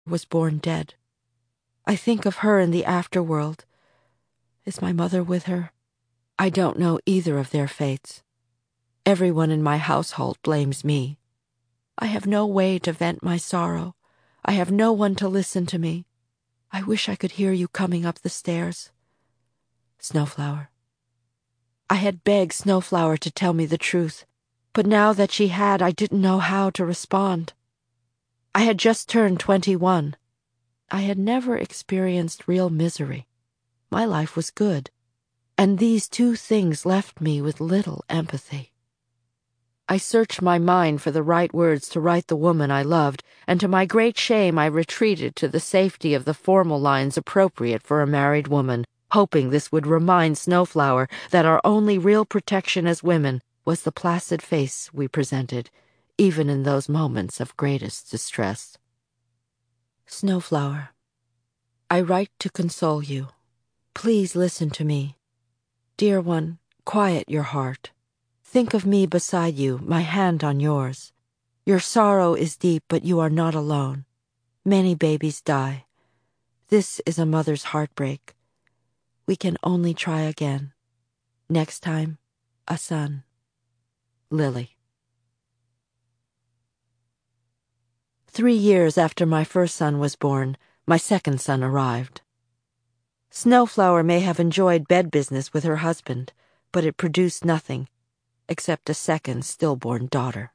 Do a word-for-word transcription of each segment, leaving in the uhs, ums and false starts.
was born dead. I think of her in the afterworld. Is my mother with her? I don't know either of their fates. Everyone in my household blames me. I have no way to vent my sorrow. I have no one to listen to me. I wish I could hear you coming up the stairs. Snowflower. I had begged Snowflower to tell me the truth, but now that she had, I didn't know how to respond. I had just turned twenty-one. I had never experienced real misery. My life was good, and these two things left me with little empathy. I searched my mind for the right words to write the woman I loved, and to my great shame I retreated to the safety of the formal lines appropriate for a married woman, hoping this would remind Snowflower that our only real protection as women was the placid face we presented, even in those moments of greatest distress. Snowflower, I write to console you. Please listen to me. Dear one, quiet your heart. Think of me beside you, my hand on yours. Your sorrow is deep, but you are not alone. Many babies die. This is a mother's heartbreak. We can only try again. Next time, a son. Lily. Three years after my first son was born, my second son arrived. Snowflower may have enjoyed bed business with her husband, but it produced nothing, except a second stillborn daughter.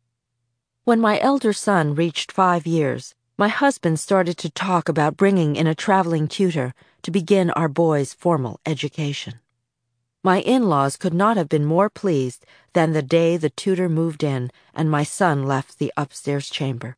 When my elder son reached five years, my husband started to talk about bringing in a traveling tutor to begin our boy's formal education. My in-laws could not have been more pleased than the day the tutor moved in and my son left the upstairs chamber.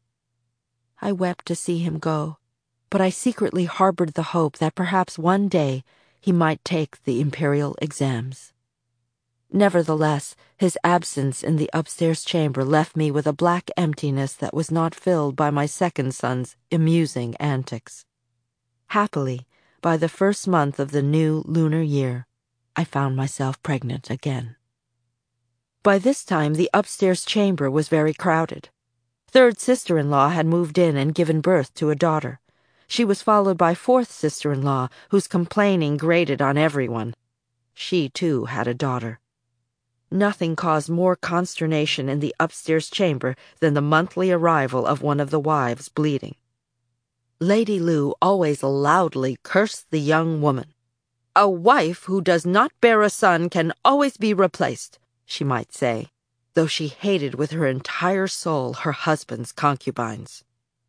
I wept to see him go, but I secretly harbored the hope that perhaps one day he might take the imperial exams. Nevertheless, his absence in the upstairs chamber left me with a black emptiness that was not filled by my second son's amusing antics. Happily, by the first month of the new lunar year, I found myself pregnant again. By this time, the upstairs chamber was very crowded. Third sister-in-law had moved in and given birth to a daughter. She was followed by fourth sister-in-law, whose complaining grated on everyone. She, too, had a daughter. Nothing caused more consternation in the upstairs chamber than the monthly arrival of one of the wives bleeding. Lady Lu always loudly cursed the young woman. "A wife who does not bear a son can always be replaced," she might say, though she hated with her entire soul her husband's concubines.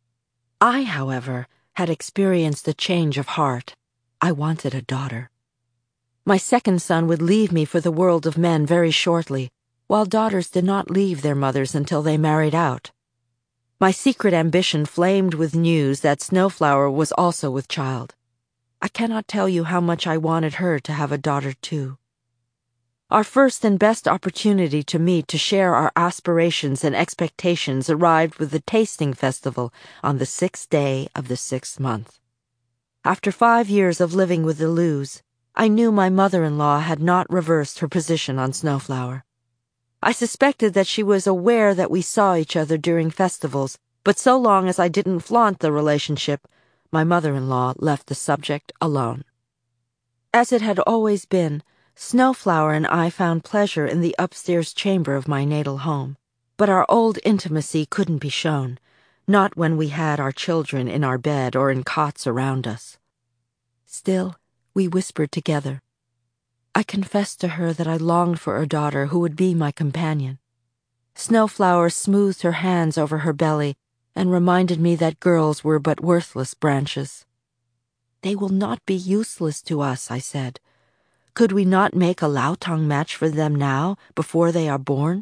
I, however, had experienced a change of heart. I wanted a daughter. My second son would leave me for the world of men very shortly, while daughters did not leave their mothers until they married out. My secret ambition flamed with news that Snowflower was also with child. I cannot tell you how much I wanted her to have a daughter too. Our first and best opportunity to meet to share our aspirations and expectations arrived with the tasting festival on the sixth day of the sixth month. After five years of living with the Lus, I knew my mother-in-law had not reversed her position on Snowflower. I suspected that she was aware that we saw each other during festivals, but so long as I didn't flaunt the relationship, my mother-in-law left the subject alone. As it had always been, Snowflower and I found pleasure in the upstairs chamber of my natal home, but our old intimacy couldn't be shown, not when we had our children in our bed or in cots around us. Still, we whispered together. I confessed to her that I longed for a daughter who would be my companion. Snowflower smoothed her hands over her belly and reminded me that girls were but worthless branches. "They will not be useless to us," I said. "Could we not make a Laotang match for them now, before they are born?"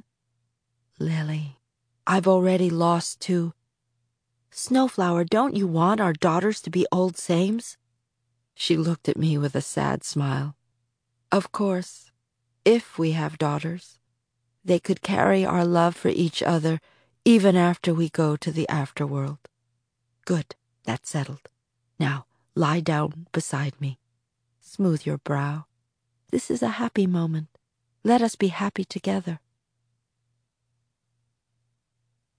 "Lily, I've already lost two." "Snowflower, don't you want our daughters to be old sames?" She looked at me with a sad smile. "Of course, if we have daughters, they could carry our love for each other even after we go to the afterworld." "Good, that's settled. Now, lie down beside me. Smooth your brow. This is a happy moment. Let us be happy together."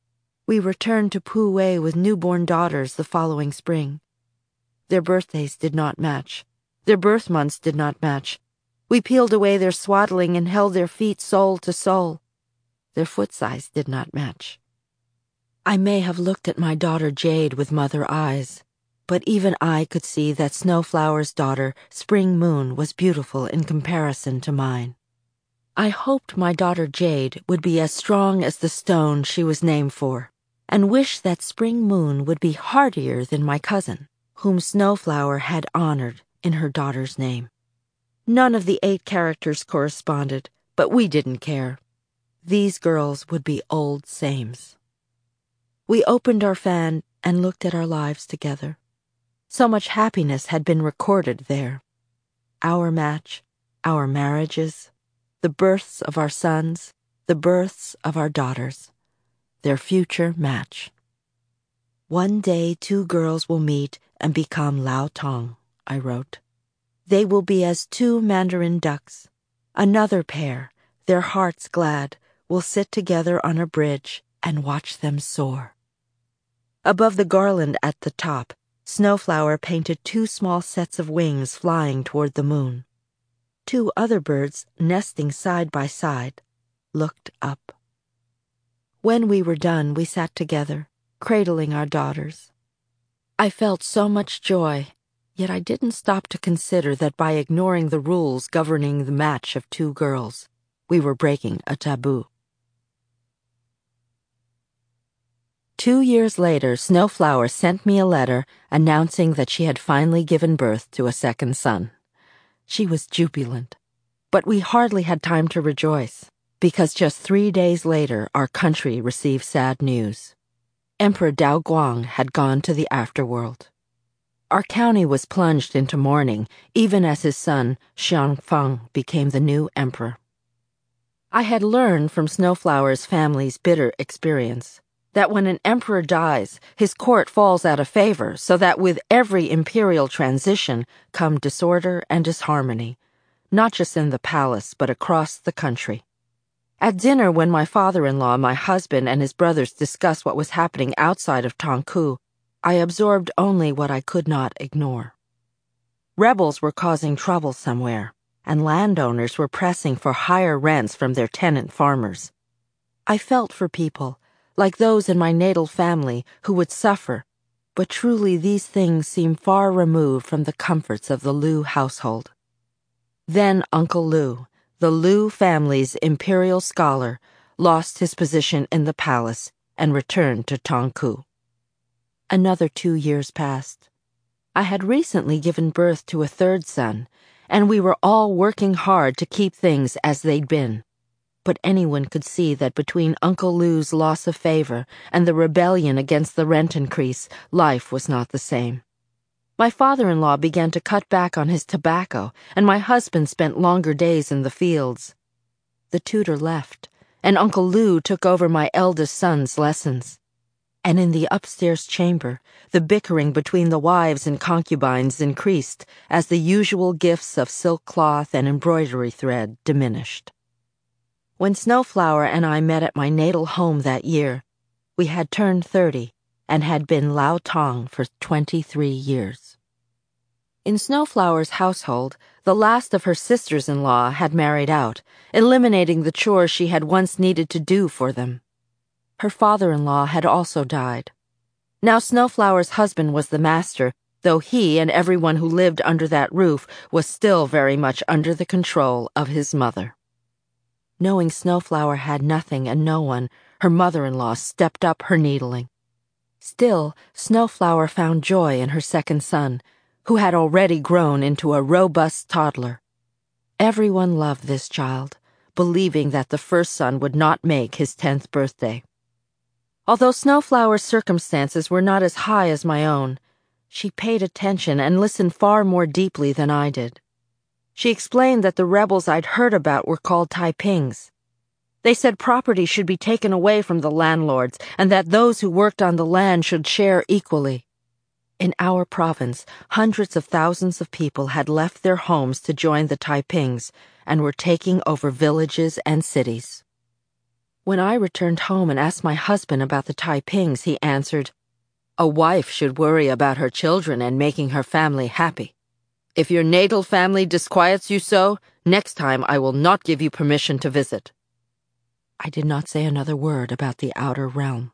We returned to Puwei with newborn daughters the following spring. Their birthdays did not match. Their birth months did not match. We peeled away their swaddling and held their feet sole to sole. Their foot size did not match. I may have looked at my daughter Jade with mother eyes, but even I could see that Snowflower's daughter, Spring Moon, was beautiful in comparison to mine. I hoped my daughter Jade would be as strong as the stone she was named for, and wished that Spring Moon would be hardier than my cousin, whom Snowflower had honored in her daughter's name. None of the eight characters corresponded, but we didn't care. These girls would be old sames. We opened our fan and looked at our lives together. So much happiness had been recorded there. Our match, our marriages, the births of our sons, the births of our daughters, their future match. One day two girls will meet and become Lao Tong, I wrote. They will be as two mandarin ducks. Another pair, their hearts glad, will sit together on a bridge and watch them soar. Above the garland at the top, Snowflower painted two small sets of wings flying toward the moon. Two other birds, nesting side by side, looked up. When we were done, we sat together, cradling our daughters. I felt so much joy, yet I didn't stop to consider that by ignoring the rules governing the match of two girls, we were breaking a taboo. Two years later, Snowflower sent me a letter announcing that she had finally given birth to a second son. She was jubilant, but we hardly had time to rejoice, because just three days later our country received sad news. Emperor Dao Guang had gone to the afterworld. Our county was plunged into mourning, even as his son, Xianfeng, became the new emperor. I had learned from Snowflower's family's bitter experience that when an emperor dies, his court falls out of favor, so that with every imperial transition come disorder and disharmony, not just in the palace, but across the country. At dinner, when my father-in-law, my husband, and his brothers discussed what was happening outside of Tongku, I absorbed only what I could not ignore. Rebels were causing trouble somewhere, and landowners were pressing for higher rents from their tenant farmers. I felt for people, like those in my natal family, who would suffer, but truly these things seemed far removed from the comforts of the Liu household. Then Uncle Liu, the Liu family's imperial scholar, lost his position in the palace and returned to Tongku. Another two years passed. I had recently given birth to a third son, and we were all working hard to keep things as they'd been. But anyone could see that between Uncle Liu's loss of favor and the rebellion against the rent increase, life was not the same. My father-in-law began to cut back on his tobacco, and my husband spent longer days in the fields. The tutor left, and Uncle Liu took over my eldest son's lessons. And in the upstairs chamber, the bickering between the wives and concubines increased as the usual gifts of silk cloth and embroidery thread diminished. When Snowflower and I met at my natal home that year, we had turned thirty and had been Lao Tong for twenty-three years. In Snowflower's household, the last of her sisters-in-law had married out, eliminating the chores she had once needed to do for them. Her father-in-law had also died. Now Snowflower's husband was the master, though he and everyone who lived under that roof was still very much under the control of his mother. Knowing Snowflower had nothing and no one, her mother-in-law stepped up her needling. Still, Snowflower found joy in her second son, who had already grown into a robust toddler. Everyone loved this child, believing that the first son would not make his tenth birthday. Although Snowflower's circumstances were not as high as my own, she paid attention and listened far more deeply than I did. She explained that the rebels I'd heard about were called Taipings. They said property should be taken away from the landlords and that those who worked on the land should share equally. In our province, hundreds of thousands of people had left their homes to join the Taipings and were taking over villages and cities. When I returned home and asked my husband about the Taipings, he answered, "A wife should worry about her children and making her family happy. If your natal family disquiets you so, next time I will not give you permission to visit." I did not say another word about the outer realm.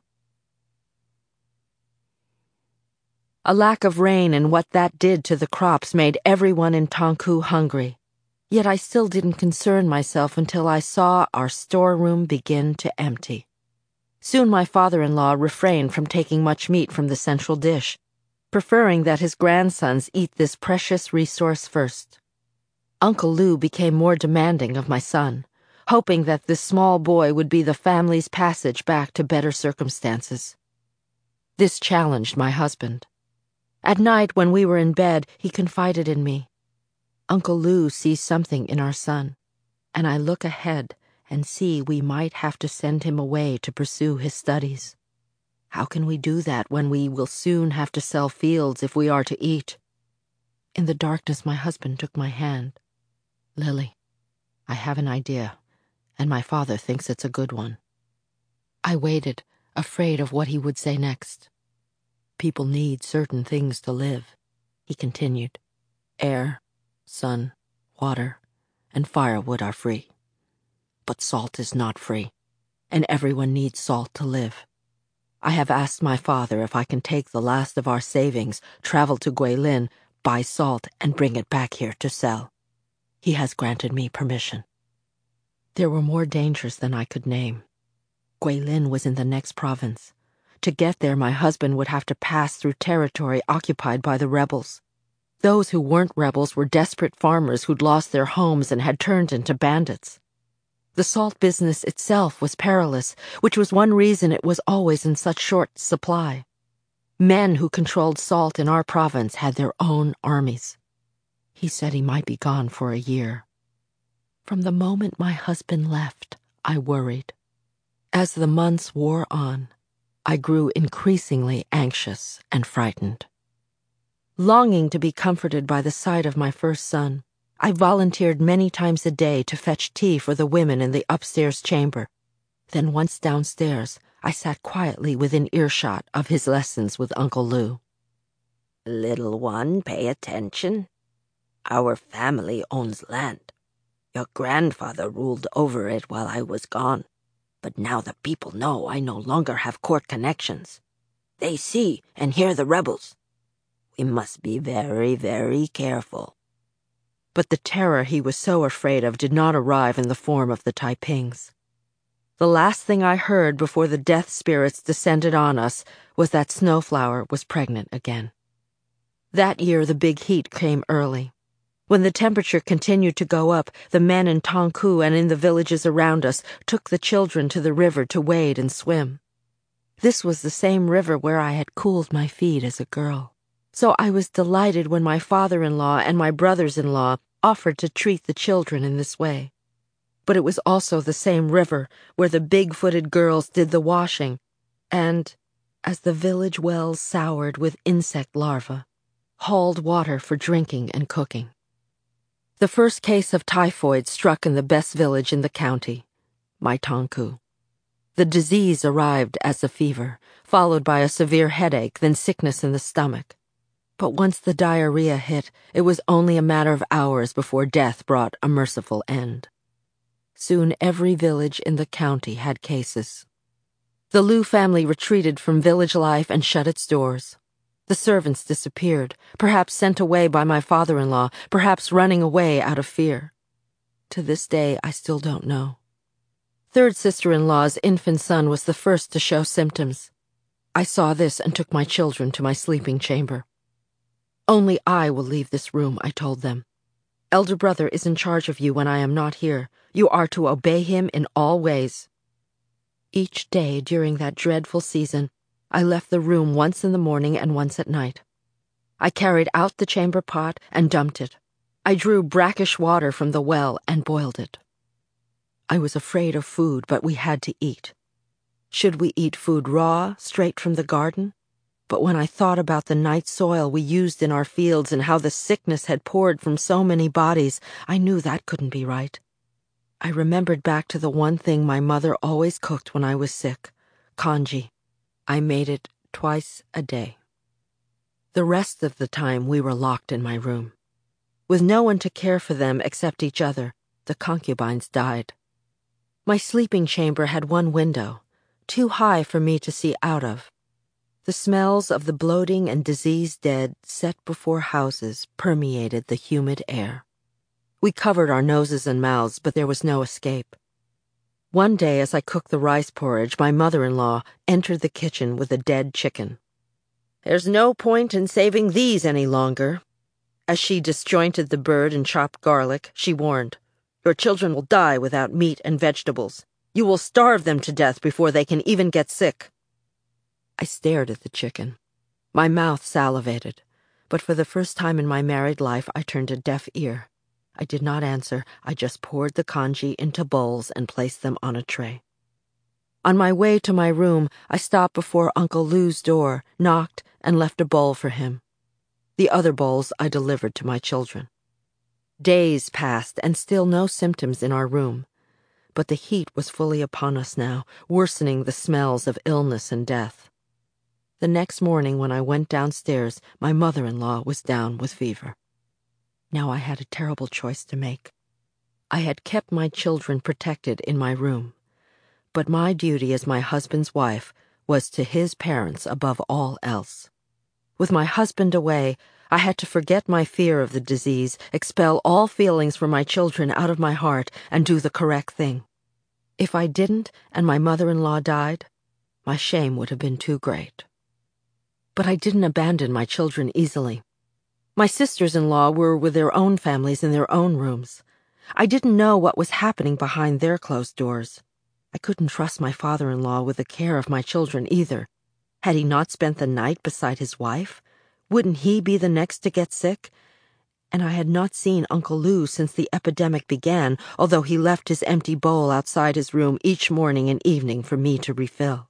A lack of rain and what that did to the crops made everyone in Tongku hungry. Yet I still didn't concern myself until I saw our storeroom begin to empty. Soon my father-in-law refrained from taking much meat from the central dish, preferring that his grandsons eat this precious resource first. Uncle Lou became more demanding of my son, hoping that this small boy would be the family's passage back to better circumstances. This challenged my husband. At night, when we were in bed, he confided in me. "Uncle Lou sees something in our son, and I look ahead and see we might have to send him away to pursue his studies. How can we do that when we will soon have to sell fields if we are to eat?" In the darkness, my husband took my hand. "Lily, I have an idea, and my father thinks it's a good one." I waited, afraid of what he would say next. "People need certain things to live," he continued. "Air, sun, water, and firewood are free. But salt is not free, and everyone needs salt to live. I have asked my father if I can take the last of our savings, travel to Guilin, buy salt, and bring it back here to sell. He has granted me permission." There were more dangers than I could name. Guilin was in the next province. To get there, my husband would have to pass through territory occupied by the rebels. Those who weren't rebels were desperate farmers who'd lost their homes and had turned into bandits. The salt business itself was perilous, which was one reason it was always in such short supply. Men who controlled salt in our province had their own armies. He said he might be gone for a year. From the moment my husband left, I worried. As the months wore on, I grew increasingly anxious and frightened. Longing to be comforted by the sight of my first son, I volunteered many times a day to fetch tea for the women in the upstairs chamber. Then once downstairs, I sat quietly within earshot of his lessons with Uncle Lou. "Little one, pay attention. Our family owns land. Your grandfather ruled over it while I was gone. But now the people know I no longer have court connections. They see and hear the rebels. We must be very, very careful." But the terror he was so afraid of did not arrive in the form of the Taipings. The last thing I heard before the death spirits descended on us was that Snowflower was pregnant again. That year the big heat came early. When the temperature continued to go up, the men in Tongku and in the villages around us took the children to the river to wade and swim. This was the same river where I had cooled my feet as a girl. So I was delighted when my father-in-law and my brothers-in-law offered to treat the children in this way. But it was also the same river where the big-footed girls did the washing, and, as the village wells soured with insect larvae, hauled water for drinking and cooking. The first case of typhoid struck in the best village in the county, my Tongku. The disease arrived as a fever, followed by a severe headache, then sickness in the stomach. But once the diarrhea hit, it was only a matter of hours before death brought a merciful end. Soon every village in the county had cases. The Liu family retreated from village life and shut its doors. The servants disappeared, perhaps sent away by my father-in-law, perhaps running away out of fear. To this day, I still don't know. Third sister-in-law's infant son was the first to show symptoms. I saw this and took my children to my sleeping chamber. "Only I will leave this room," I told them. "Elder brother is in charge of you when I am not here. You are to obey him in all ways." Each day during that dreadful season, I left the room once in the morning and once at night. I carried out the chamber pot and dumped it. I drew brackish water from the well and boiled it. I was afraid of food, but we had to eat. Should we eat food raw, straight from the garden? But when I thought about the night soil we used in our fields and how the sickness had poured from so many bodies, I knew that couldn't be right. I remembered back to the one thing my mother always cooked when I was sick, congee. I made it twice a day. The rest of the time we were locked in my room. With no one to care for them except each other, the concubines died. My sleeping chamber had one window, too high for me to see out of. The smells of the bloating and diseased dead set before houses permeated the humid air. We covered our noses and mouths, but there was no escape. One day as I cooked the rice porridge, my mother-in-law entered the kitchen with a dead chicken. "There's no point in saving these any longer." As she disjointed the bird and chopped garlic, she warned, "Your children will die without meat and vegetables. You will starve them to death before they can even get sick." I stared at the chicken. My mouth salivated, but for the first time in my married life I turned a deaf ear. I did not answer. I just poured the congee into bowls and placed them on a tray. On my way to my room, I stopped before Uncle Lou's door, knocked, and left a bowl for him. The other bowls I delivered to my children. Days passed, and still no symptoms in our room. But the heat was fully upon us now, worsening the smells of illness and death. The next morning when I went downstairs, my mother-in-law was down with fever. Now I had a terrible choice to make. I had kept my children protected in my room, but my duty as my husband's wife was to his parents above all else. With my husband away, I had to forget my fear of the disease, expel all feelings for my children out of my heart, and do the correct thing. If I didn't, and my mother-in-law died, my shame would have been too great. But I didn't abandon my children easily. My sisters-in-law were with their own families in their own rooms. I didn't know what was happening behind their closed doors. I couldn't trust my father-in-law with the care of my children either. Had he not spent the night beside his wife? Wouldn't he be the next to get sick? And I had not seen Uncle Lou since the epidemic began, although he left his empty bowl outside his room each morning and evening for me to refill.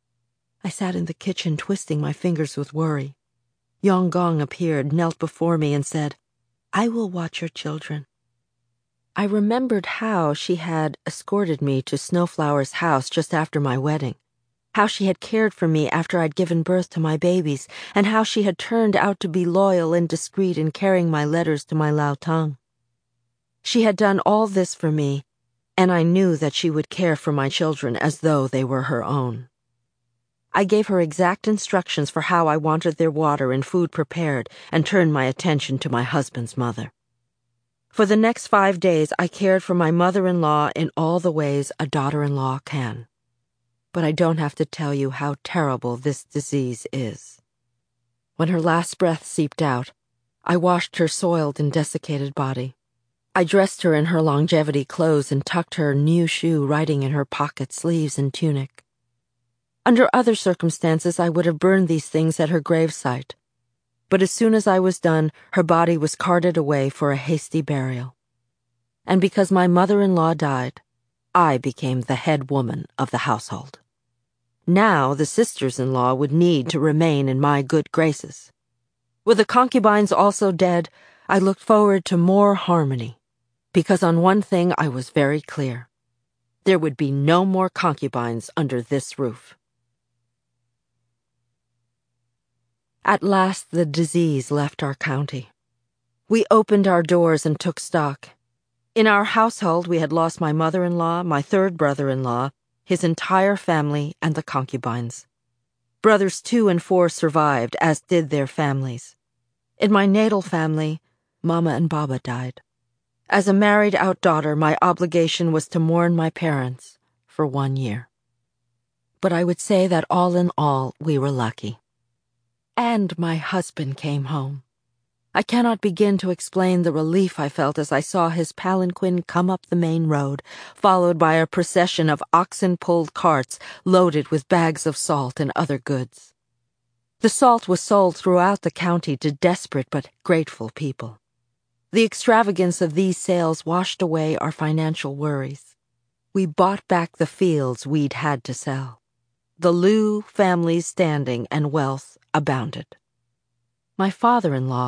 I sat in the kitchen twisting my fingers with worry. Yong Gong appeared, knelt before me, and said, "I will watch your children." I remembered how she had escorted me to Snowflower's house just after my wedding, how she had cared for me after I'd given birth to my babies, and how she had turned out to be loyal and discreet in carrying my letters to my Lao Tang. She had done all this for me, and I knew that she would care for my children as though they were her own. I gave her exact instructions for how I wanted their water and food prepared, and turned my attention to my husband's mother. For the next five days I cared for my mother-in-law in all the ways a daughter-in-law can. But I don't have to tell you how terrible this disease is. When her last breath seeped out, I washed her soiled and desiccated body. I dressed her in her longevity clothes and tucked her new shoe riding in her pocket sleeves and tunic. Under other circumstances, I would have burned these things at her gravesite. But as soon as I was done, her body was carted away for a hasty burial. And because my mother-in-law died, I became the head woman of the household. Now the sisters-in-law would need to remain in my good graces. With the concubines also dead, I looked forward to more harmony, because on one thing I was very clear. There would be no more concubines under this roof. At last the disease left our county. We opened our doors and took stock. In our household we had lost my mother-in-law, my third brother-in-law, his entire family, and the concubines. Brothers two and four survived, as did their families. In my natal family, Mama and Baba died. As a married-out daughter, my obligation was to mourn my parents for one year. But I would say that all in all, we were lucky. And my husband came home. I cannot begin to explain the relief I felt as I saw his palanquin come up the main road, followed by a procession of oxen-pulled carts loaded with bags of salt and other goods. The salt was sold throughout the county to desperate but grateful people. The extravagance of these sales washed away our financial worries. We bought back the fields we'd had to sell. The Liu family's standing and wealth abounded. My father-in-law,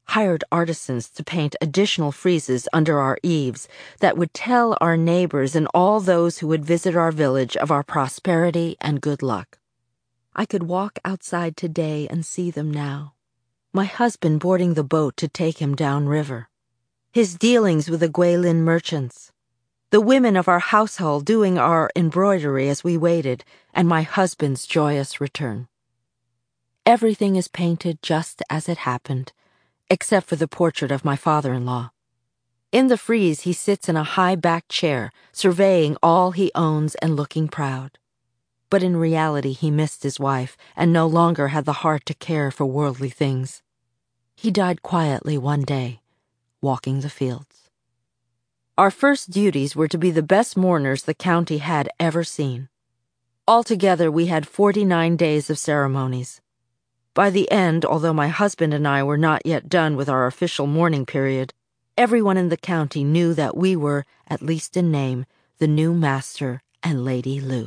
hired artisans to paint additional friezes under our eaves that would tell our neighbors and all those who would visit our village of our prosperity and good luck. I could walk outside today and see them now. My husband boarding the boat to take him downriver. His dealings with the Guilin merchants. The women of our household doing our embroidery as we waited, and my husband's joyous return. Everything is painted just as it happened, except for the portrait of my father-in-law. In the frieze he sits in a high-backed chair, surveying all he owns and looking proud. But in reality he missed his wife and no longer had the heart to care for worldly things. He died quietly one day, walking the fields. Our first duties were to be the best mourners the county had ever seen. Altogether we had forty-nine days of ceremonies. By the end, although my husband and I were not yet done with our official mourning period, everyone in the county knew that we were, at least in name, the new master and Lady Lu.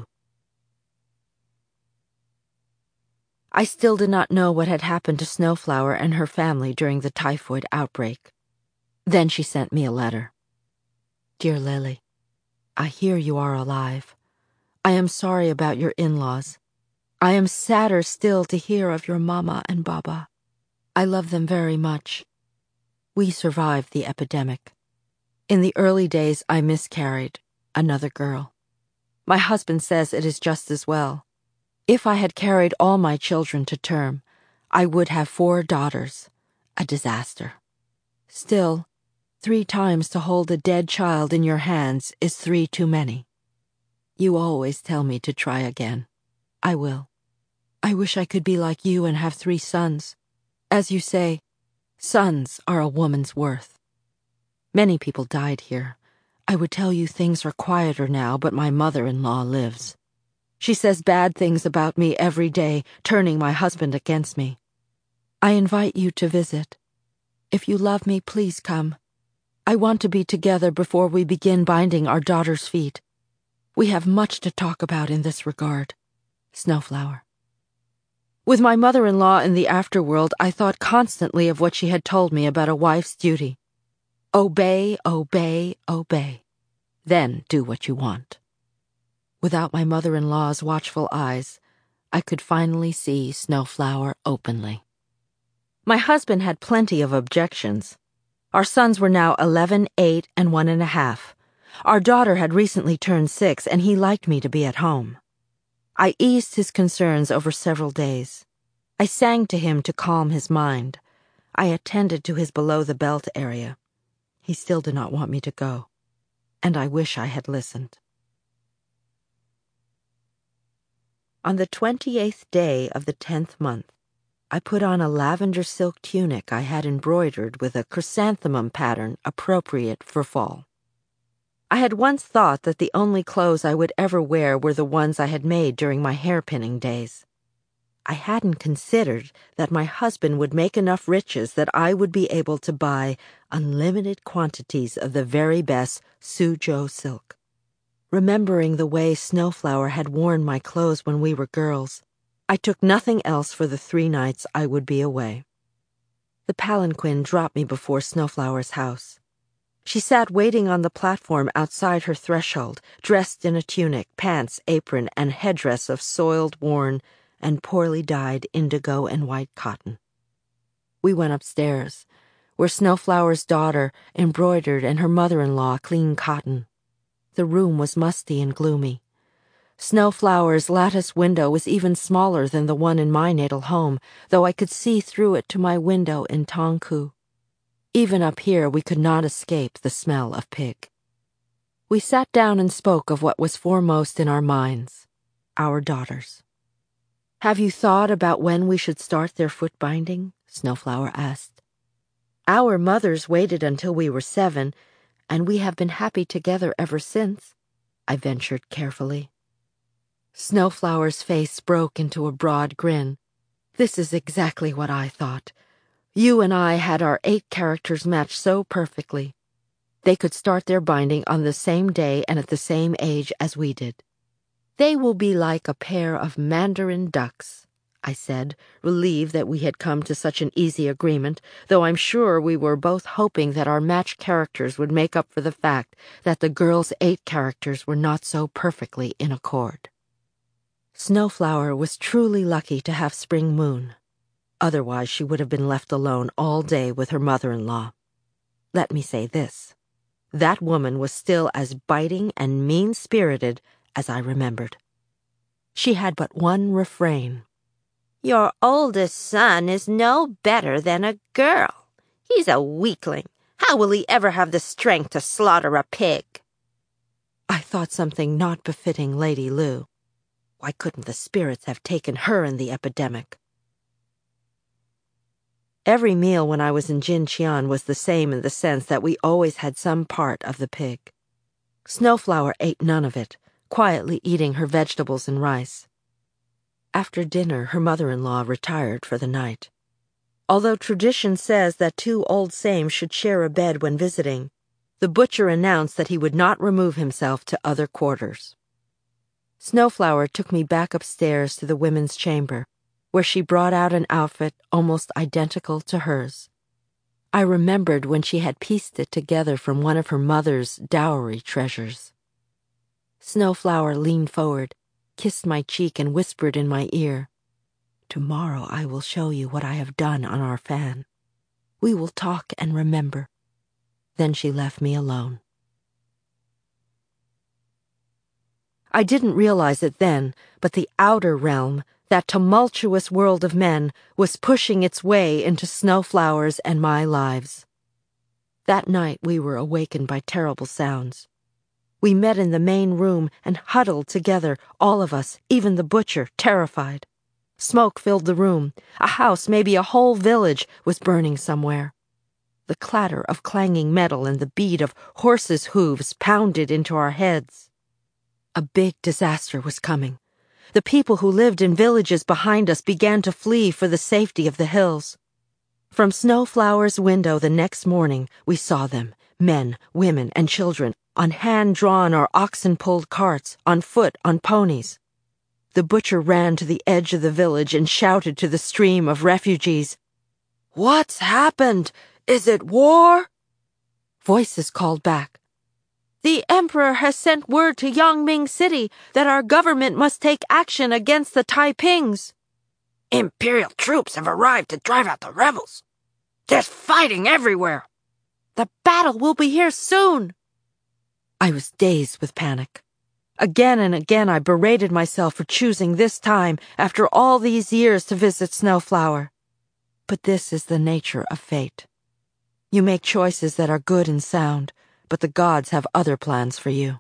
I still did not know what had happened to Snowflower and her family during the typhoid outbreak. Then she sent me a letter. Dear Lily, I hear you are alive. I am sorry about your in-laws. I am sadder still to hear of your Mama and Baba. I love them very much. We survived the epidemic. In the early days I miscarried, another girl. My husband says it is just as well. If I had carried all my children to term, I would have four daughters, a disaster. Still, three times to hold a dead child in your hands is three too many. You always tell me to try again. I will. I wish I could be like you and have three sons. As you say, sons are a woman's worth. Many people died here. I would tell you things are quieter now, but my mother-in-law lives. She says bad things about me every day, turning my husband against me. I invite you to visit. If you love me, please come. I want to be together before we begin binding our daughter's feet. We have much to talk about in this regard. Snowflower. With my mother-in-law in the afterworld, I thought constantly of what she had told me about a wife's duty. Obey, obey, obey. Then do what you want. Without my mother-in-law's watchful eyes, I could finally see Snowflower openly. My husband had plenty of objections. Our sons were now eleven, eight, and one and a half. Our daughter had recently turned six, and he liked me to be at home. I eased his concerns over several days. I sang to him to calm his mind. I attended to his below-the-belt area. He still did not want me to go, and I wish I had listened. On the twenty-eighth day of the tenth month, I put on a lavender silk tunic I had embroidered with a chrysanthemum pattern appropriate for fall. I had once thought that the only clothes I would ever wear were the ones I had made during my hairpinning days. I hadn't considered that my husband would make enough riches that I would be able to buy unlimited quantities of the very best Suzhou silk. Remembering the way Snowflower had worn my clothes when we were girls, I took nothing else for the three nights I would be away. The palanquin dropped me before Snowflower's house. She sat waiting on the platform outside her threshold, dressed in a tunic, pants, apron, and headdress of soiled, worn, and poorly dyed indigo and white cotton. We went upstairs, where Snowflower's daughter embroidered and her mother-in-law cleaned cotton. The room was musty and gloomy. Snowflower's lattice window was even smaller than the one in my natal home, though I could see through it to my window in Tongku. Even up here we could not escape the smell of pig. We sat down and spoke of what was foremost in our minds, our daughters. "Have you thought about when we should start their foot binding?" Snowflower asked. "Our mothers waited until we were seven, and we have been happy together ever since," I ventured carefully. Snowflower's face broke into a broad grin. "This is exactly what I thought. You and I had our eight characters matched so perfectly. They could start their binding on the same day and at the same age as we did. They will be like a pair of mandarin ducks," I said, relieved that we had come to such an easy agreement, though I'm sure we were both hoping that our matched characters would make up for the fact that the girls' eight characters were not so perfectly in accord. Snowflower was truly lucky to have Spring Moon. Otherwise, she would have been left alone all day with her mother-in-law. Let me say this. That woman was still as biting and mean-spirited as I remembered. She had but one refrain. Your oldest son is no better than a girl. He's a weakling. How will he ever have the strength to slaughter a pig? I thought something not befitting Lady Lu. Why couldn't the spirits have taken her in the epidemic? Every meal when I was in Jinqian was the same in the sense that we always had some part of the pig. Snowflower ate none of it, quietly eating her vegetables and rice. After dinner, her mother-in-law retired for the night. Although tradition says that two old sames should share a bed when visiting, the butcher announced that he would not remove himself to other quarters. Snowflower took me back upstairs to the women's chamber, where she brought out an outfit almost identical to hers. I remembered when she had pieced it together from one of her mother's dowry treasures. Snowflower leaned forward, kissed my cheek, and whispered in my ear, "Tomorrow I will show you what I have done on our fan. We will talk and remember." Then she left me alone. I didn't realize it then, but the outer realm, that tumultuous world of men, was pushing its way into Snowflower's and my lives. That night we were awakened by terrible sounds. We met in the main room and huddled together, all of us, even the butcher, terrified. Smoke filled the room. A house, maybe a whole village, was burning somewhere. The clatter of clanging metal and the beat of horses' hooves pounded into our heads. A big disaster was coming. The people who lived in villages behind us began to flee for the safety of the hills. From Snowflower's window the next morning, we saw them, men, women, and children, on hand-drawn or oxen-pulled carts, on foot, on ponies. The butcher ran to the edge of the village and shouted to the stream of refugees, "What's happened? Is it war?" Voices called back, "The Emperor has sent word to Yangming City that our government must take action against the Taipings." Imperial troops have arrived to drive out the rebels. There's fighting everywhere. The battle will be here soon. I was dazed with panic. Again and again I berated myself for choosing this time after all these years to visit Snowflower. But this is the nature of fate. You make choices that are good and sound, but the gods have other plans for you.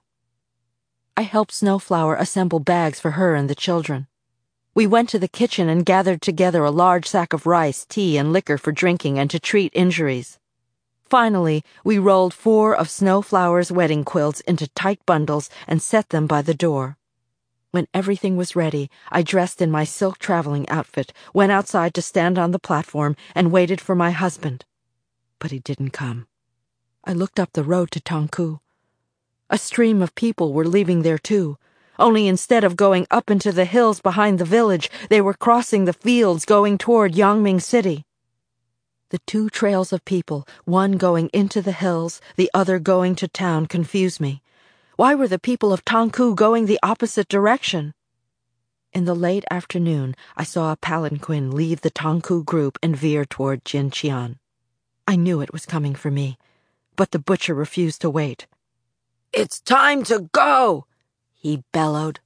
I helped Snowflower assemble bags for her and the children. We went to the kitchen and gathered together a large sack of rice, tea, and liquor for drinking and to treat injuries. Finally, we rolled four of Snowflower's wedding quilts into tight bundles and set them by the door. When everything was ready, I dressed in my silk traveling outfit, went outside to stand on the platform, and waited for my husband. But he didn't come. I looked up the road to Tongku. A stream of people were leaving there too, only instead of going up into the hills behind the village, they were crossing the fields going toward Yangming City. The two trails of people, one going into the hills, the other going to town, confused me. Why were the people of Tongku going the opposite direction? In the late afternoon, I saw a palanquin leave the Tongku group and veer toward Jinqian. I knew it was coming for me, but the butcher refused to wait. "It's time to go!" he bellowed.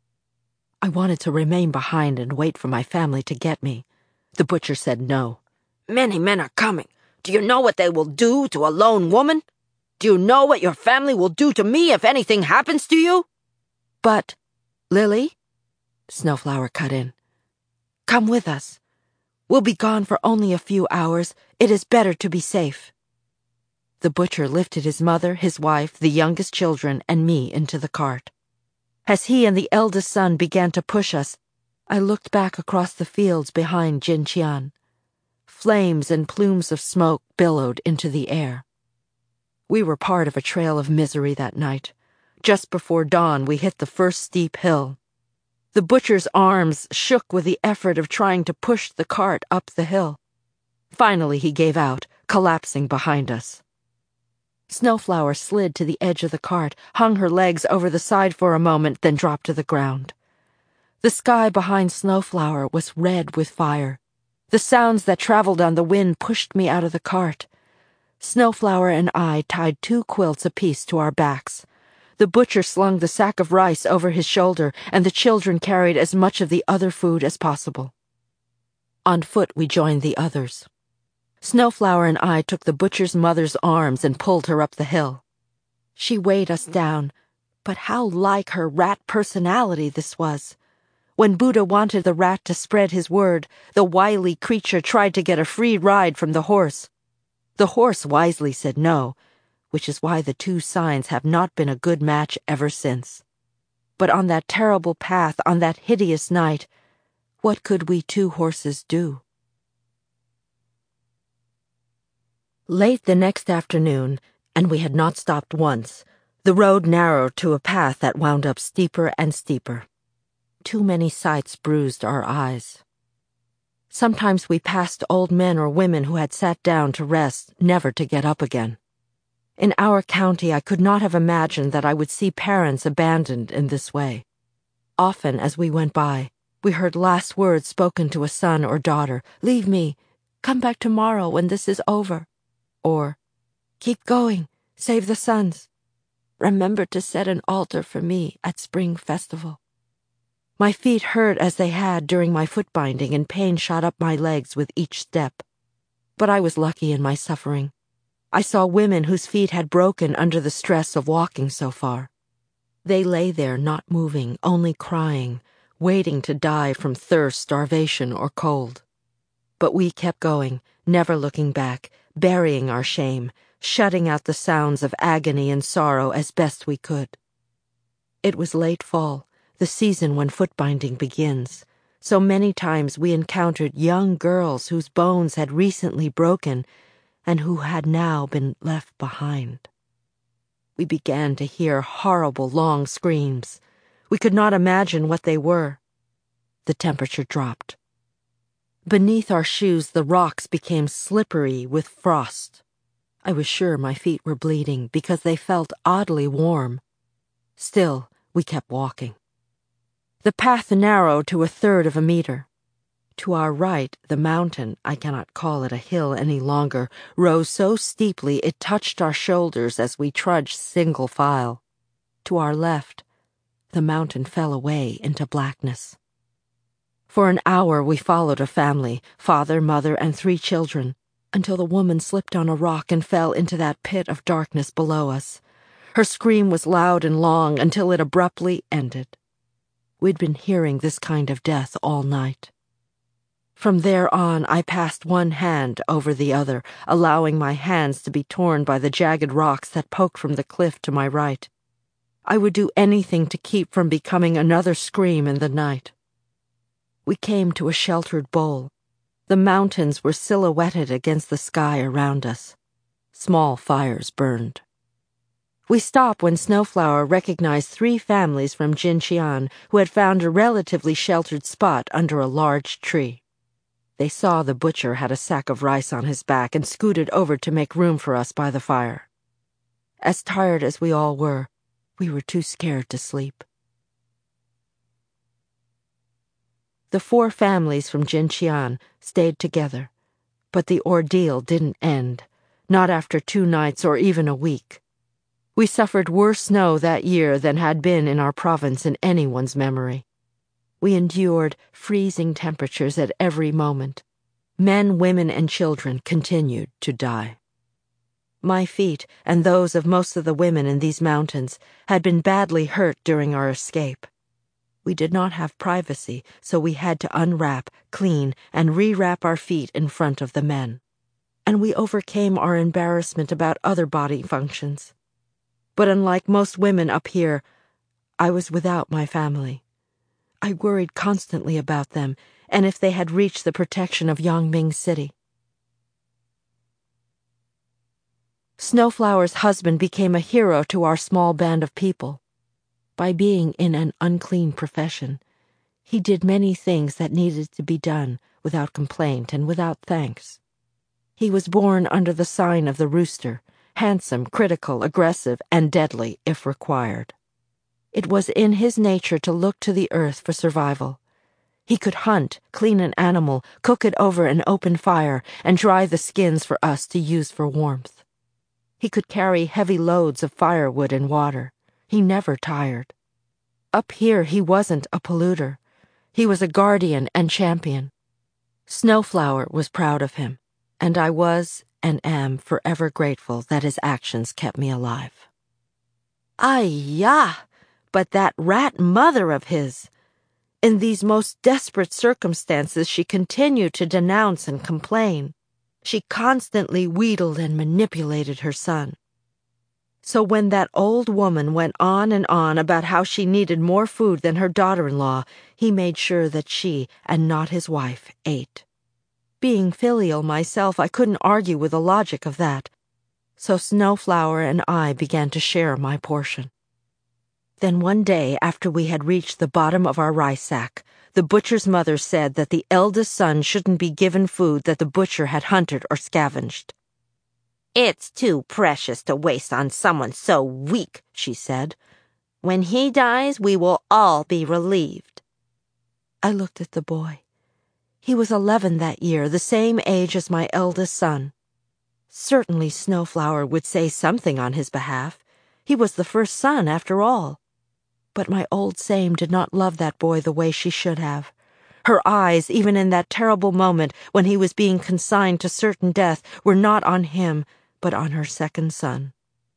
I wanted to remain behind and wait for my family to get me. The butcher said no. "Many men are coming. Do you know what they will do to a lone woman? Do you know what your family will do to me if anything happens to you?" "But, Lily," Snowflower cut in, "come with us. We'll be gone for only a few hours. It is better to be safe." The butcher lifted his mother, his wife, the youngest children, and me into the cart. As he and the eldest son began to push us, I looked back across the fields behind Jinqian. Flames and plumes of smoke billowed into the air. We were part of a trail of misery that night. Just before dawn, we hit the first steep hill. The butcher's arms shook with the effort of trying to push the cart up the hill. Finally he gave out, collapsing behind us. Snowflower slid to the edge of the cart, hung her legs over the side for a moment, then dropped to the ground. The sky behind Snowflower was red with fire. The sounds that traveled on the wind pushed me out of the cart. Snowflower and I tied two quilts apiece to our backs. The butcher slung the sack of rice over his shoulder, and the children carried as much of the other food as possible. On foot we joined the others. Snowflower and I took the butcher's mother's arms and pulled her up the hill. She weighed us down, but how like her rat personality this was. When Buddha wanted the rat to spread his word, the wily creature tried to get a free ride from the horse. The horse wisely said no, which is why the two signs have not been a good match ever since. But on that terrible path, on that hideous night, what could we two horses do? Late the next afternoon, and we had not stopped once, the road narrowed to a path that wound up steeper and steeper. Too many sights bruised our eyes. Sometimes we passed old men or women who had sat down to rest, never to get up again. In our county, I could not have imagined that I would see parents abandoned in this way. Often, as we went by, we heard last words spoken to a son or daughter. "Leave me. Come back tomorrow when this is over." Or, "Keep going. Save the sons. Remember to set an altar for me at spring festival." My feet hurt as they had during my foot binding, and pain shot up my legs with each step. But I was lucky in my suffering. I saw women whose feet had broken under the stress of walking so far. They lay there not moving, only crying, waiting to die from thirst, starvation, or cold. But we kept going, never looking back, burying our shame, shutting out the sounds of agony and sorrow as best we could. It was late fall, the season when foot-binding begins, so many times we encountered young girls whose bones had recently broken and who had now been left behind. We began to hear horrible long screams. We could not imagine what they were. The temperature dropped. Beneath our shoes the rocks became slippery with frost. I was sure my feet were bleeding because they felt oddly warm. Still, we kept walking. The path narrowed to a third of a meter. To our right, the mountain, I cannot call it a hill any longer, rose so steeply it touched our shoulders as we trudged single file. To our left, the mountain fell away into blackness. For an hour we followed a family, father, mother, and three children, until the woman slipped on a rock and fell into that pit of darkness below us. Her scream was loud and long until it abruptly ended. We'd been hearing this kind of death all night. From there on, I passed one hand over the other, allowing my hands to be torn by the jagged rocks that poked from the cliff to my right. I would do anything to keep from becoming another scream in the night. We came to a sheltered bowl. The mountains were silhouetted against the sky around us. Small fires burned. We stopped when Snowflower recognized three families from Jinqian who had found a relatively sheltered spot under a large tree. They saw the butcher had a sack of rice on his back and scooted over to make room for us by the fire. As tired as we all were, we were too scared to sleep. The four families from Jinqian stayed together, but the ordeal didn't end, not after two nights or even a week. We suffered worse snow that year than had been in our province in anyone's memory. We endured freezing temperatures at every moment. Men, women, and children continued to die. My feet, and those of most of the women in these mountains, had been badly hurt during our escape. We did not have privacy, so we had to unwrap, clean, and rewrap our feet in front of the men. And we overcame our embarrassment about other body functions. But unlike most women up here, I was without my family. I worried constantly about them, and if they had reached the protection of Yangming City. Snowflower's husband became a hero to our small band of people. By being in an unclean profession, He did many things that needed to be done without complaint and without thanks. He was born under the sign of the rooster, handsome, critical, aggressive, and deadly if required. It was in his nature to look to the earth for survival. He could hunt, clean an animal, cook it over an open fire, and dry the skins for us to use for warmth. He could carry heavy loads of firewood and water. He never tired. Up here he wasn't a polluter. He was a guardian and champion. Snowflower was proud of him, and I was and am forever grateful that his actions kept me alive. Ay-ya! But that rat mother of his! In these most desperate circumstances, she continued to denounce and complain. She constantly wheedled and manipulated her son. So when that old woman went on and on about how she needed more food than her daughter-in-law, he made sure that she, and not his wife, ate. Being filial myself, I couldn't argue with the logic of that. So Snowflower and I began to share my portion. Then one day, after we had reached the bottom of our rice sack, the butcher's mother said that the eldest son shouldn't be given food that the butcher had hunted or scavenged. "It's too precious to waste on someone so weak," she said. "When he dies, we will all be relieved." I looked at the boy. He was eleven that year, the same age as my eldest son. Certainly Snowflower would say something on his behalf. He was the first son, after all. But my old Same did not love that boy the way she should have. Her eyes, even in that terrible moment when he was being consigned to certain death, were not on him, but on her second son.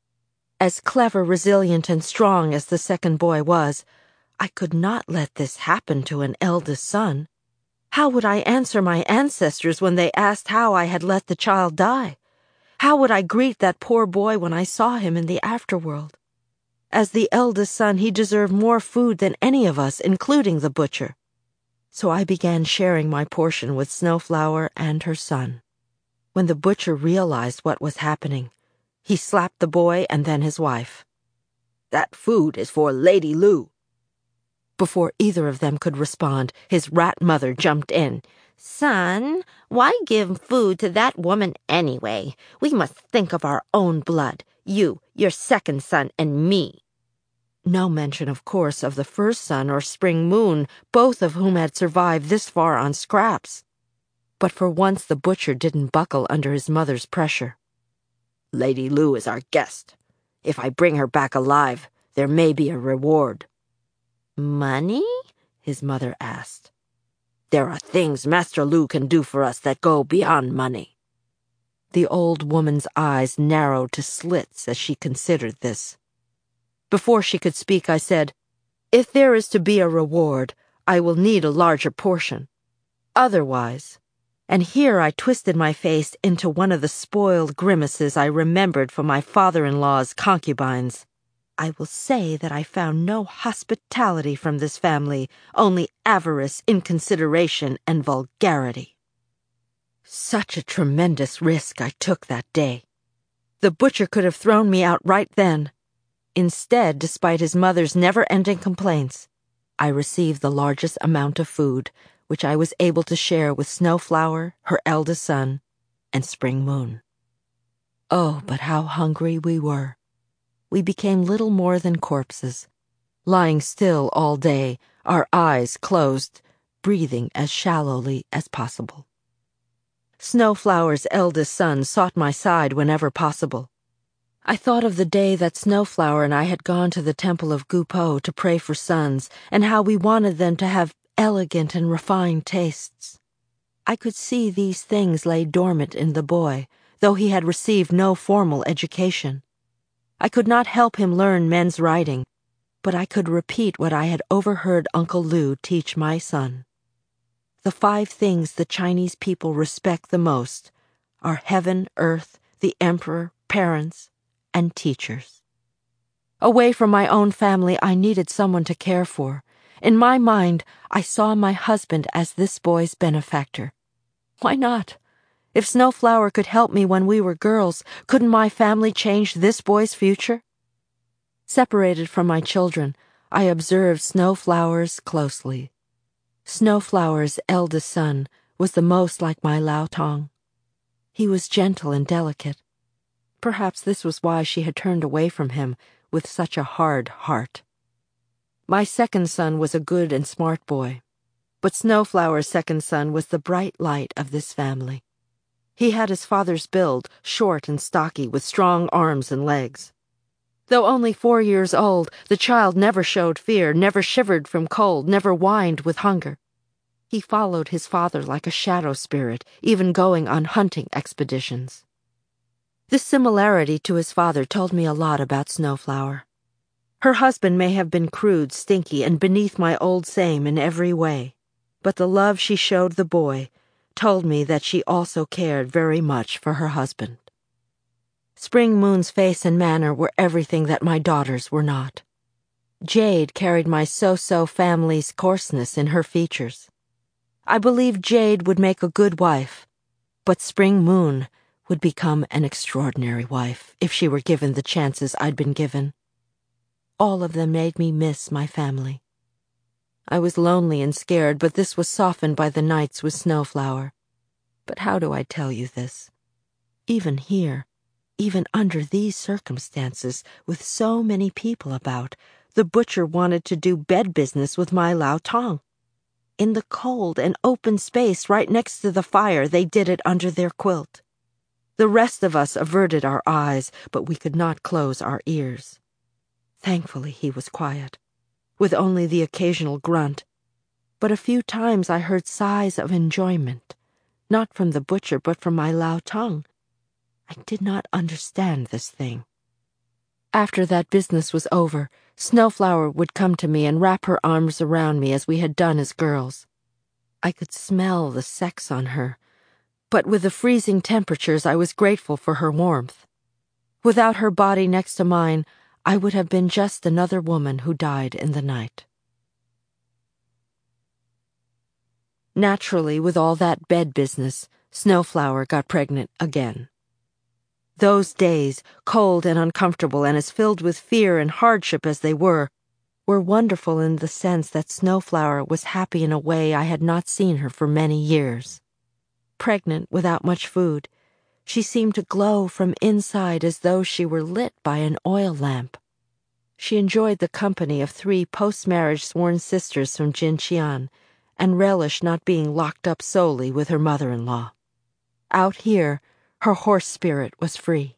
As clever, resilient, and strong as the second boy was, I could not let this happen to an eldest son. How would I answer my ancestors when they asked how I had let the child die? How would I greet that poor boy when I saw him in the afterworld? As the eldest son, he deserved more food than any of us, including the butcher. So I began sharing my portion with Snowflower and her son. When the butcher realized what was happening, he slapped the boy and then his wife. "That food is for Lady Lou." Before either of them could respond, his rat mother jumped in. "Son, why give food to that woman anyway? We must think of our own blood, you, your second son, and me." No mention, of course, of the first son or Spring Moon, both of whom had survived this far on scraps. But for once the butcher didn't buckle under his mother's pressure. "Lady Lou is our guest. If I bring her back alive, there may be a reward." "Money?" his mother asked. "There are things Master Lou can do for us that go beyond money." The old woman's eyes narrowed to slits as she considered this. Before she could speak, I said, "If there is to be a reward, I will need a larger portion. Otherwise," and here I twisted my face into one of the spoiled grimaces I remembered from my father-in-law's concubines, "I will say that I found no hospitality from this family, only avarice, inconsideration, and vulgarity." Such a tremendous risk I took that day. The butcher could have thrown me out right then. Instead, despite his mother's never-ending complaints, I received the largest amount of food, which I was able to share with Snowflower, her eldest son, and Spring Moon. Oh, but how hungry we were. We became little more than corpses, lying still all day, our eyes closed, breathing as shallowly as possible. Snowflower's eldest son sought my side whenever possible. I thought of the day that Snowflower and I had gone to the temple of Gupo to pray for sons, and how we wanted them to have elegant and refined tastes. I could see these things lay dormant in the boy, though he had received no formal education. I could not help him learn men's writing, but I could repeat what I had overheard Uncle Lou teach my son. The five things the Chinese people respect the most are heaven, earth, the emperor, parents, and teachers. Away from my own family, I needed someone to care for. In my mind, I saw my husband as this boy's benefactor. Why not? If Snowflower could help me when we were girls, couldn't my family change this boy's future? Separated from my children, I observed Snowflower's closely. Snowflower's eldest son was the most like my Lao Tong. He was gentle and delicate. Perhaps this was why she had turned away from him with such a hard heart. My second son was a good and smart boy, but Snowflower's second son was the bright light of this family. He had his father's build, short and stocky, with strong arms and legs. Though only four years old, the child never showed fear, never shivered from cold, never whined with hunger. He followed his father like a shadow spirit, even going on hunting expeditions. This similarity to his father told me a lot about Snowflower. Her husband may have been crude, stinky, and beneath my old same in every way, but the love she showed the boy told me that she also cared very much for her husband. Spring Moon's face and manner were everything that my daughters were not. Jade carried my so-so family's coarseness in her features. I believed Jade would make a good wife, but Spring Moon would become an extraordinary wife if she were given the chances I'd been given. All of them made me miss my family. I was lonely and scared, but this was softened by the nights with Snowflower. But how do I tell you this? Even here, even under these circumstances, with so many people about, the butcher wanted to do bed business with my Lao Tong. In the cold and open space right next to the fire, they did it under their quilt. The rest of us averted our eyes, but we could not close our ears. Thankfully, he was quiet, with only the occasional grunt. But a few times I heard sighs of enjoyment, not from the butcher, but from my Lao Tong. I did not understand this thing. After that business was over, Snowflower would come to me and wrap her arms around me as we had done as girls. I could smell the sex on her, but with the freezing temperatures I was grateful for her warmth. Without her body next to mine, I would have been just another woman who died in the night. Naturally, with all that bed business, Snowflower got pregnant again. Those days, cold and uncomfortable and as filled with fear and hardship as they were, were wonderful in the sense that Snowflower was happy in a way I had not seen her for many years. Pregnant without much food, she seemed to glow from inside as though she were lit by an oil lamp. She enjoyed the company of three post-marriage sworn sisters from Jinqian and relished not being locked up solely with her mother-in-law. Out here, her horse spirit was free.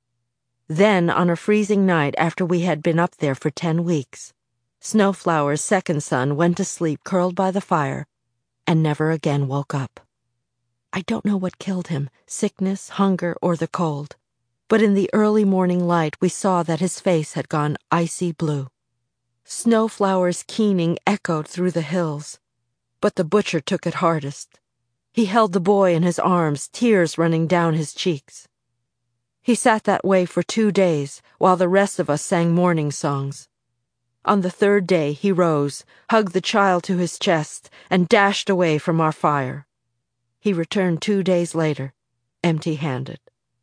Then, on a freezing night after we had been up there for ten weeks, Snowflower's second son went to sleep curled by the fire and never again woke up. I don't know what killed him, sickness, hunger, or the cold, but in the early morning light we saw that his face had gone icy blue. Snowflower's keening echoed through the hills, but the butcher took it hardest. He held the boy in his arms, tears running down his cheeks. He sat that way for two days, while the rest of us sang mourning songs. On the third day he rose, hugged the child to his chest, and dashed away from our fire. He returned two days later, empty-handed.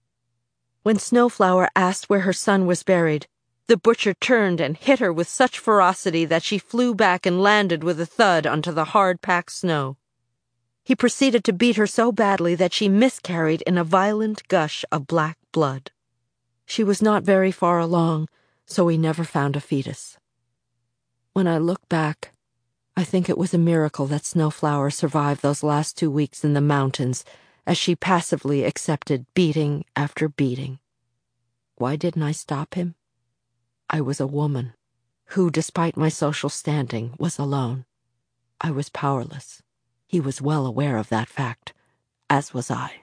When Snowflower asked where her son was buried, the butcher turned and hit her with such ferocity that she flew back and landed with a thud onto the hard-packed snow. He proceeded to beat her so badly that she miscarried in a violent gush of black blood. She was not very far along, so we never found a fetus. When I look back, I think it was a miracle that Snowflower survived those last two weeks in the mountains as she passively accepted beating after beating. Why didn't I stop him? I was a woman who, despite my social standing, was alone. I was powerless. He was well aware of that fact, as was I.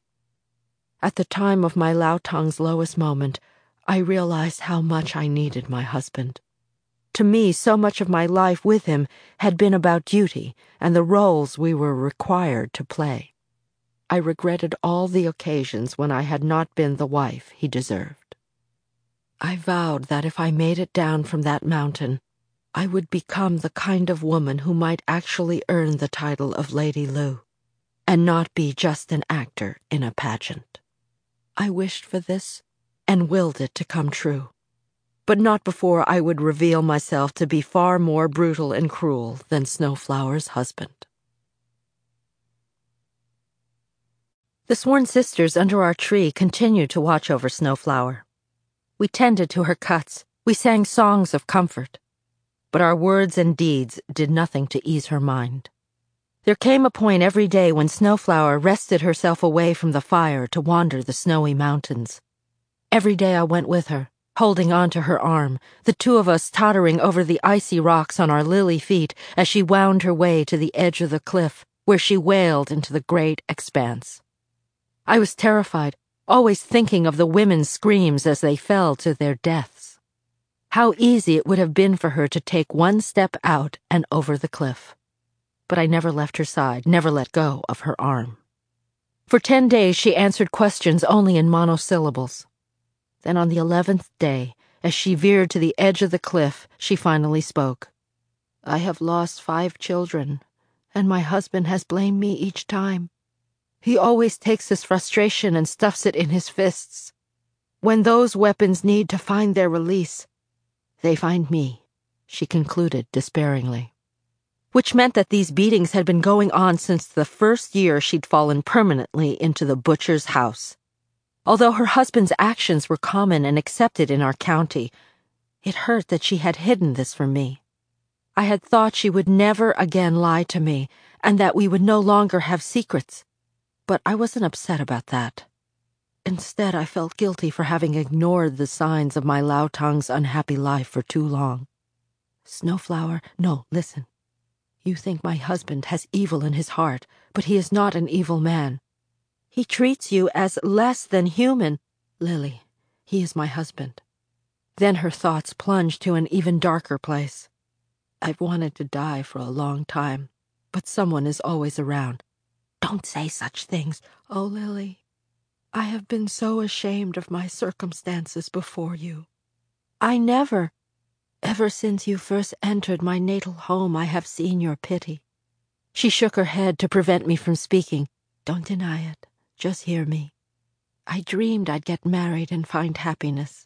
At the time of my Lao Tong's lowest moment, I realized how much I needed my husband. To me, so much of my life with him had been about duty and the roles we were required to play. I regretted all the occasions when I had not been the wife he deserved. I vowed that if I made it down from that mountain, I would become the kind of woman who might actually earn the title of Lady Lu, and not be just an actor in a pageant. I wished for this, and willed it to come true, but not before I would reveal myself to be far more brutal and cruel than Snowflower's husband. The sworn sisters under our tree continued to watch over Snowflower. We tended to her cuts, we sang songs of comfort. But our words and deeds did nothing to ease her mind. There came a point every day when Snowflower rested herself away from the fire to wander the snowy mountains. Every day I went with her, holding on to her arm, the two of us tottering over the icy rocks on our lily feet as she wound her way to the edge of the cliff, where she wailed into the great expanse. I was terrified, always thinking of the women's screams as they fell to their deaths. How easy it would have been for her to take one step out and over the cliff. But I never left her side, never let go of her arm. For ten days she answered questions only in monosyllables. Then on the eleventh day, as she veered to the edge of the cliff, she finally spoke. "I have lost five children, and my husband has blamed me each time. He always takes his frustration and stuffs it in his fists. When those weapons need to find their release, they find me," she concluded despairingly. Which meant that these beatings had been going on since the first year she'd fallen permanently into the butcher's house. Although her husband's actions were common and accepted in our county, it hurt that she had hidden this from me. I had thought she would never again lie to me, and that we would no longer have secrets. But I wasn't upset about that. Instead, I felt guilty for having ignored the signs of my Laotang's unhappy life for too long. "Snowflower, no, listen. You think my husband has evil in his heart, but he is not an evil man. He treats you as less than human. Lily, he is my husband." Then her thoughts plunged to an even darker place. "I've wanted to die for a long time, but someone is always around." "Don't say such things." "Oh, Lily, I have been so ashamed of my circumstances before you. I never, ever since you first entered my natal home, I have seen your pity." She shook her head to prevent me from speaking. "Don't deny it. Just hear me. I dreamed I'd get married and find happiness.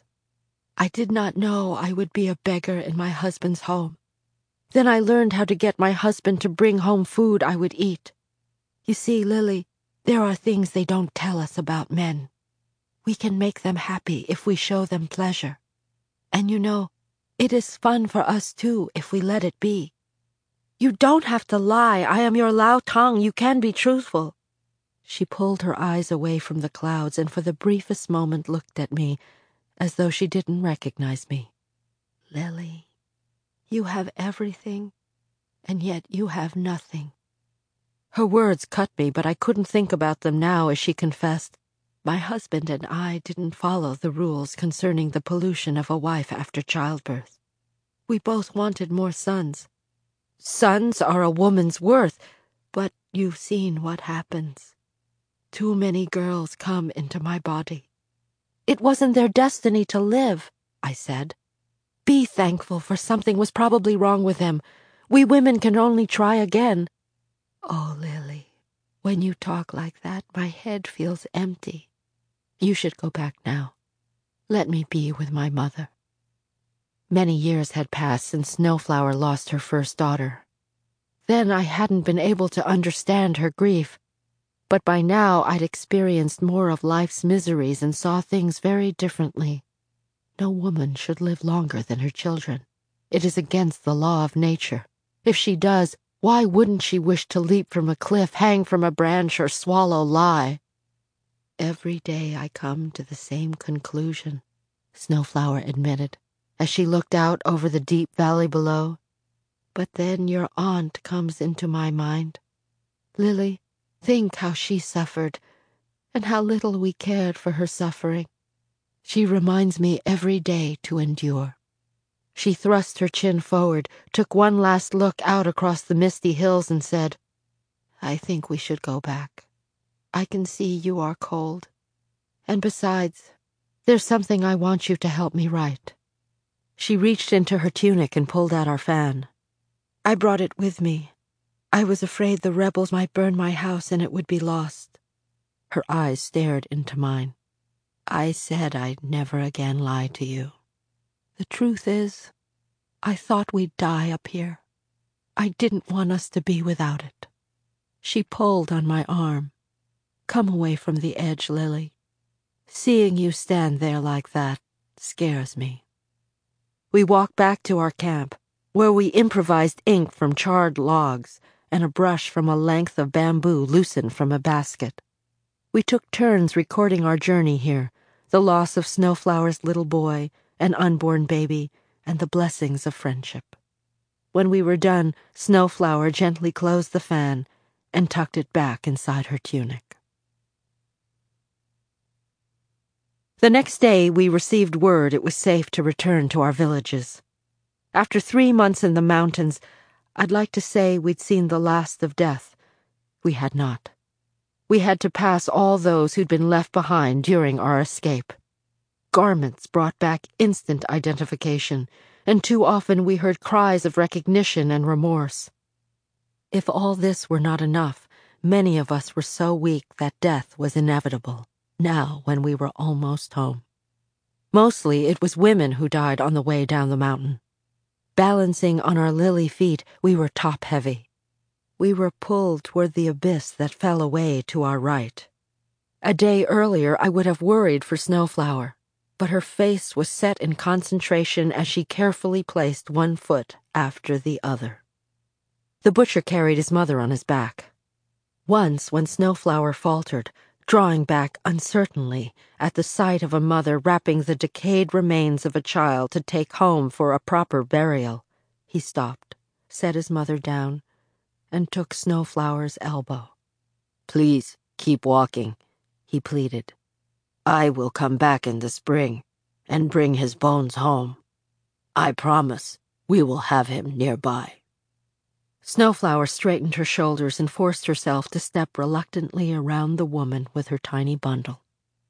I did not know I would be a beggar in my husband's home. Then I learned how to get my husband to bring home food I would eat. You see, Lily, there are things they don't tell us about men. We can make them happy if we show them pleasure. And you know, it is fun for us too if we let it be. You don't have to lie. I am your Laotang. You can be truthful." She pulled her eyes away from the clouds and for the briefest moment looked at me as though she didn't recognize me. "Lily, you have everything, and yet you have nothing." Her words cut me, but I couldn't think about them now as she confessed, "My husband and I didn't follow the rules concerning the pollution of a wife after childbirth. We both wanted more sons. Sons are a woman's worth, but you've seen what happens. Too many girls come into my body." "It wasn't their destiny to live," I said. "Be thankful, for something was probably wrong with them. We women can only try again." "Oh, Lily, when you talk like that, my head feels empty. You should go back now. Let me be with my mother." Many years had passed since Snowflower lost her first daughter. Then I hadn't been able to understand her grief, but by now I'd experienced more of life's miseries and saw things very differently. No woman should live longer than her children. It is against the law of nature. If she does, why wouldn't she wish to leap from a cliff, hang from a branch, or swallow lye? "Every day I come to the same conclusion," Snowflower admitted, as she looked out over the deep valley below. "But then your aunt comes into my mind. Lily, think how she suffered, and how little we cared for her suffering. She reminds me every day to endure." She thrust her chin forward, took one last look out across the misty hills and said, "I think we should go back. I can see you are cold. And besides, there's something I want you to help me write." She reached into her tunic and pulled out our fan. "I brought it with me. I was afraid the rebels might burn my house and it would be lost." Her eyes stared into mine. "I said I'd never again lie to you. The truth is, I thought we'd die up here. I didn't want us to be without it." She pulled on my arm. Come away from the edge, Lily. Seeing you stand there like that scares me." We walked back to our camp, where we improvised ink from charred logs and a brush from a length of bamboo loosened from a basket. We took turns recording our journey here, the loss of Snowflower's little boy, an unborn baby, and the blessings of friendship. When we were done, Snowflower gently closed the fan and tucked it back inside her tunic. The next day, we received word it was safe to return to our villages. After three months in the mountains, I'd like to say we'd seen the last of death. We had not. We had to pass all those who'd been left behind during our escape. Garments brought back instant identification, and too often we heard cries of recognition and remorse. If all this were not enough, many of us were so weak that death was inevitable, now when we were almost home. Mostly it was women who died on the way down the mountain. Balancing on our lily feet, we were top-heavy. We were pulled toward the abyss that fell away to our right. A day earlier I would have worried for Snowflower, but her face was set in concentration as she carefully placed one foot after the other. The butcher carried his mother on his back. Once, when Snowflower faltered, drawing back uncertainly at the sight of a mother wrapping the decayed remains of a child to take home for a proper burial, he stopped, set his mother down, and took Snowflower's elbow. "Please, keep walking," he pleaded. "I will come back in the spring and bring his bones home. I promise we will have him nearby." Snowflower straightened her shoulders and forced herself to step reluctantly around the woman with her tiny bundle.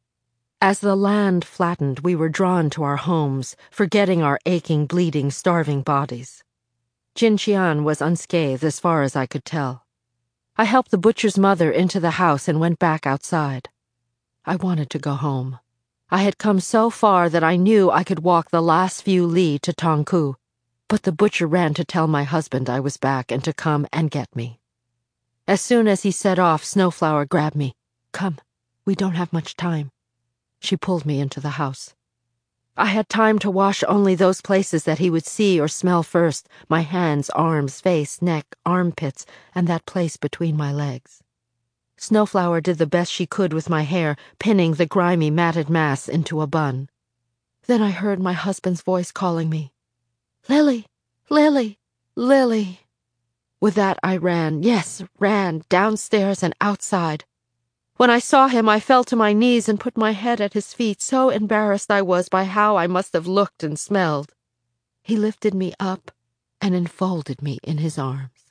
As the land flattened, we were drawn to our homes, forgetting our aching, bleeding, starving bodies. Jinqian was unscathed as far as I could tell. I helped the butcher's mother into the house and went back outside. I wanted to go home. I had come so far that I knew I could walk the last few li to Tongku, but the butcher ran to tell my husband I was back and to come and get me. As soon as he set off, Snowflower grabbed me. "Come, we don't have much time." She pulled me into the house. I had time to wash only those places that he would see or smell first, my hands, arms, face, neck, armpits, and that place between my legs. Snowflower did the best she could with my hair, pinning the grimy, matted mass into a bun. Then I heard my husband's voice calling me. "Lily, Lily, Lily." With that I ran, yes, ran, downstairs and outside. When I saw him, I fell to my knees and put my head at his feet, so embarrassed I was by how I must have looked and smelled. He lifted me up and enfolded me in his arms.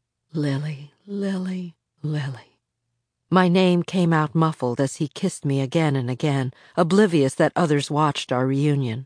Lily, Lily, Lily. My name came out muffled as he kissed me again and again, oblivious that others watched our reunion.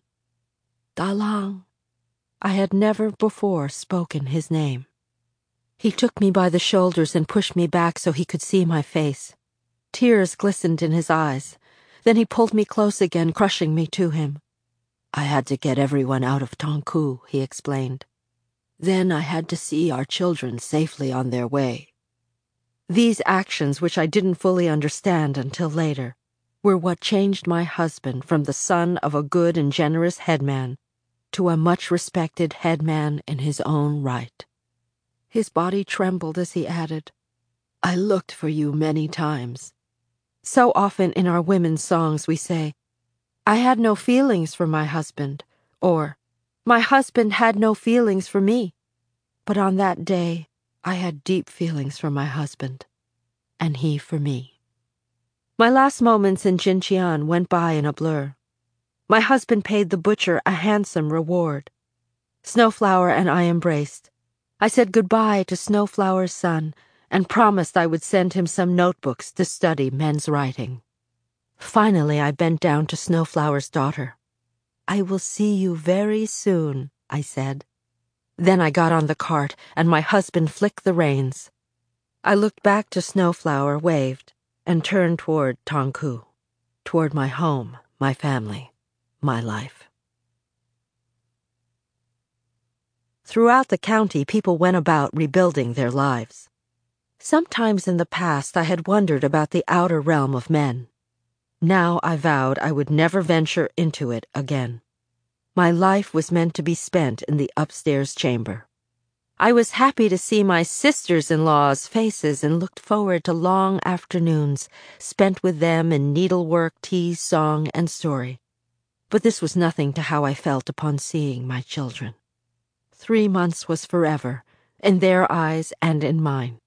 Dalang. I had never before spoken his name. He took me by the shoulders and pushed me back so he could see my face. Tears glistened in his eyes. Then he pulled me close again, crushing me to him. "I had to get everyone out of Tongku," he explained. "Then I had to see our children safely on their way." These actions, which I didn't fully understand until later, were what changed my husband from the son of a good and generous headman to a much-respected headman in his own right. His body trembled as he added, "I looked for you many times." So often in our women's songs we say, "I had no feelings for my husband," or, "My husband had no feelings for me." But on that day, I had deep feelings for my husband, and he for me. My last moments in Jinqian went by in a blur. My husband paid the butcher a handsome reward. Snowflower and I embraced. I said goodbye to Snowflower's son and promised I would send him some notebooks to study men's writing. Finally, I bent down to Snowflower's daughter. "I will see you very soon," I said. Then I got on the cart, and my husband flicked the reins. I looked back to Snowflower, waved, and turned toward Tongku, toward my home, my family, my life. Throughout the county, people went about rebuilding their lives. Sometimes in the past I had wondered about the outer realm of men. Now I vowed I would never venture into it again. My life was meant to be spent in the upstairs chamber. I was happy to see my sisters-in-law's faces and looked forward to long afternoons spent with them in needlework, tea, song, and story. But this was nothing to how I felt upon seeing my children. Three months was forever, in their eyes and in mine.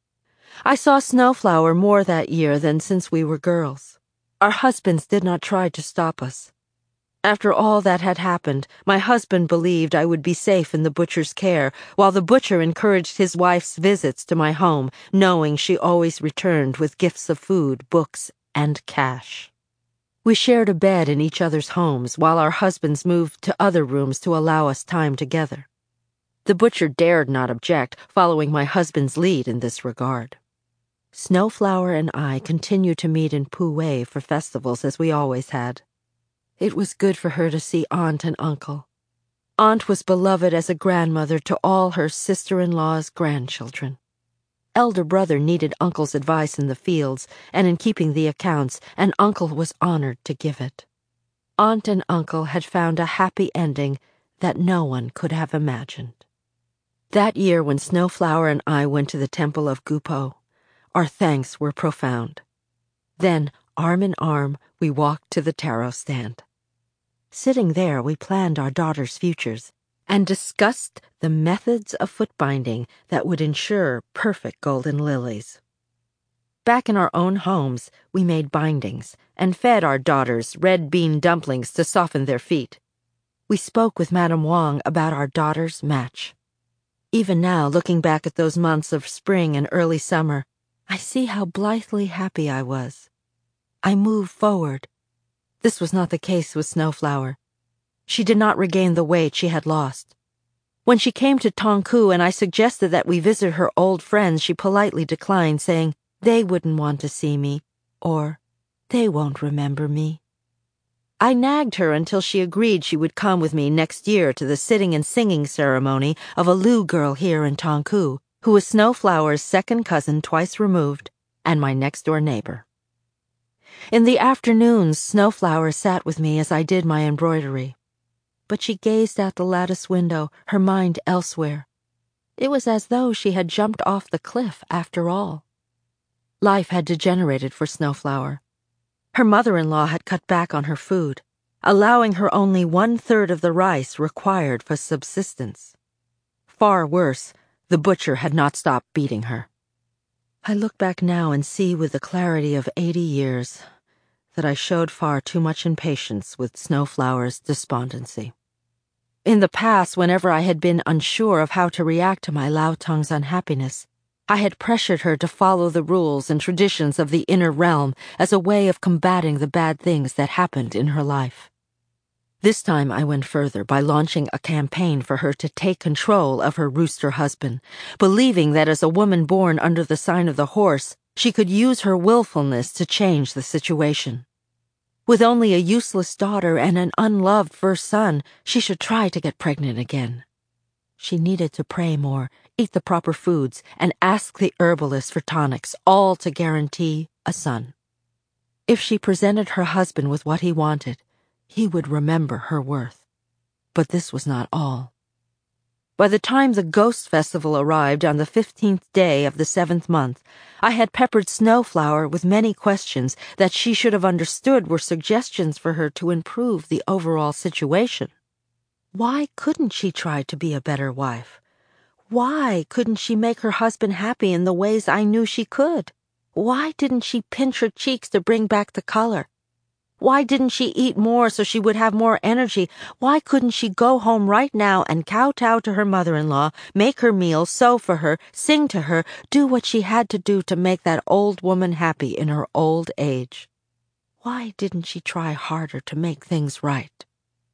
I saw Snowflower more that year than since we were girls. Our husbands did not try to stop us. After all that had happened, my husband believed I would be safe in the butcher's care, while the butcher encouraged his wife's visits to my home, knowing she always returned with gifts of food, books, and cash. We shared a bed in each other's homes, while our husbands moved to other rooms to allow us time together. The butcher dared not object, following my husband's lead in this regard. Snowflower and I continued to meet in Pu'u for festivals as we always had. It was good for her to see Aunt and Uncle. Aunt was beloved as a grandmother to all her sister-in-law's grandchildren. Elder brother needed Uncle's advice in the fields and in keeping the accounts, and Uncle was honored to give it. Aunt and Uncle had found a happy ending that no one could have imagined. That year when Snowflower and I went to the temple of Gupo, our thanks were profound. Then, arm in arm, we walked to the tarot stand. Sitting there, we planned our daughters' futures and discussed the methods of foot-binding that would ensure perfect golden lilies. Back in our own homes, we made bindings and fed our daughters red bean dumplings to soften their feet. We spoke with Madame Wang about our daughter's match. Even now, looking back at those months of spring and early summer, I see how blithely happy I was. I moved forward. This was not the case with Snowflower. She did not regain the weight she had lost. When she came to Tongku and I suggested that we visit her old friends, she politely declined, saying they wouldn't want to see me, or they won't remember me. I nagged her until she agreed she would come with me next year to the sitting and singing ceremony of a Lu girl here in Tongku, who was Snowflower's second cousin twice removed and my next-door neighbor. In the afternoons, Snowflower sat with me as I did my embroidery. But she gazed out the lattice window, her mind elsewhere. It was as though she had jumped off the cliff after all. Life had degenerated for Snowflower. Her mother-in-law had cut back on her food, allowing her only one-third of the rice required for subsistence. Far worse, the butcher had not stopped beating her. I look back now and see with the clarity of eighty years that I showed far too much impatience with Snowflower's despondency. In the past, whenever I had been unsure of how to react to my Laotong's unhappiness, I had pressured her to follow the rules and traditions of the inner realm as a way of combating the bad things that happened in her life. This time I went further by launching a campaign for her to take control of her rooster husband, believing that as a woman born under the sign of the horse, she could use her willfulness to change the situation. With only a useless daughter and an unloved first son, she should try to get pregnant again. She needed to pray more, eat the proper foods, and ask the herbalist for tonics, all to guarantee a son. If she presented her husband with what he wanted, he would remember her worth. But this was not all. By the time the Ghost Festival arrived on the fifteenth day of the seventh month, I had peppered Snowflower with many questions that she should have understood were suggestions for her to improve the overall situation. Why couldn't she try to be a better wife? Why couldn't she make her husband happy in the ways I knew she could? Why didn't she pinch her cheeks to bring back the color? Why didn't she eat more so she would have more energy? Why couldn't she go home right now and kowtow to her mother-in-law, make her meal, sew for her, sing to her, do what she had to do to make that old woman happy in her old age? Why didn't she try harder to make things right?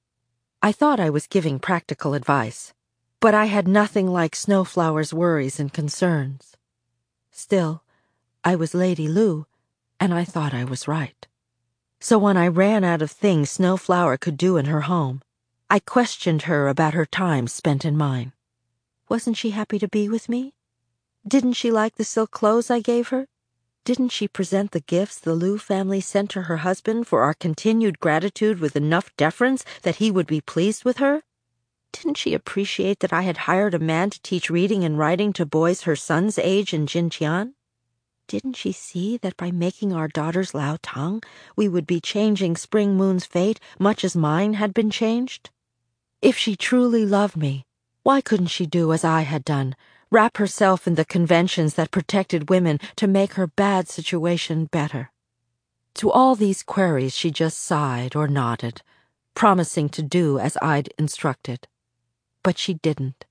I thought I was giving practical advice, but I had nothing like Snowflower's worries and concerns. Still, I was Lady Lu, and I thought I was right. So when I ran out of things Snowflower could do in her home, I questioned her about her time spent in mine. Wasn't she happy to be with me? Didn't she like the silk clothes I gave her? Didn't she present the gifts the Liu family sent to her husband for our continued gratitude with enough deference that he would be pleased with her? Didn't she appreciate that I had hired a man to teach reading and writing to boys her son's age in Jinqian? Didn't she see that by making our daughters Lao Tang, we would be changing Spring Moon's fate much as mine had been changed? If she truly loved me, why couldn't she do as I had done, wrap herself in the conventions that protected women to make her bad situation better? To all these queries she just sighed or nodded, promising to do as I'd instructed. But she didn't.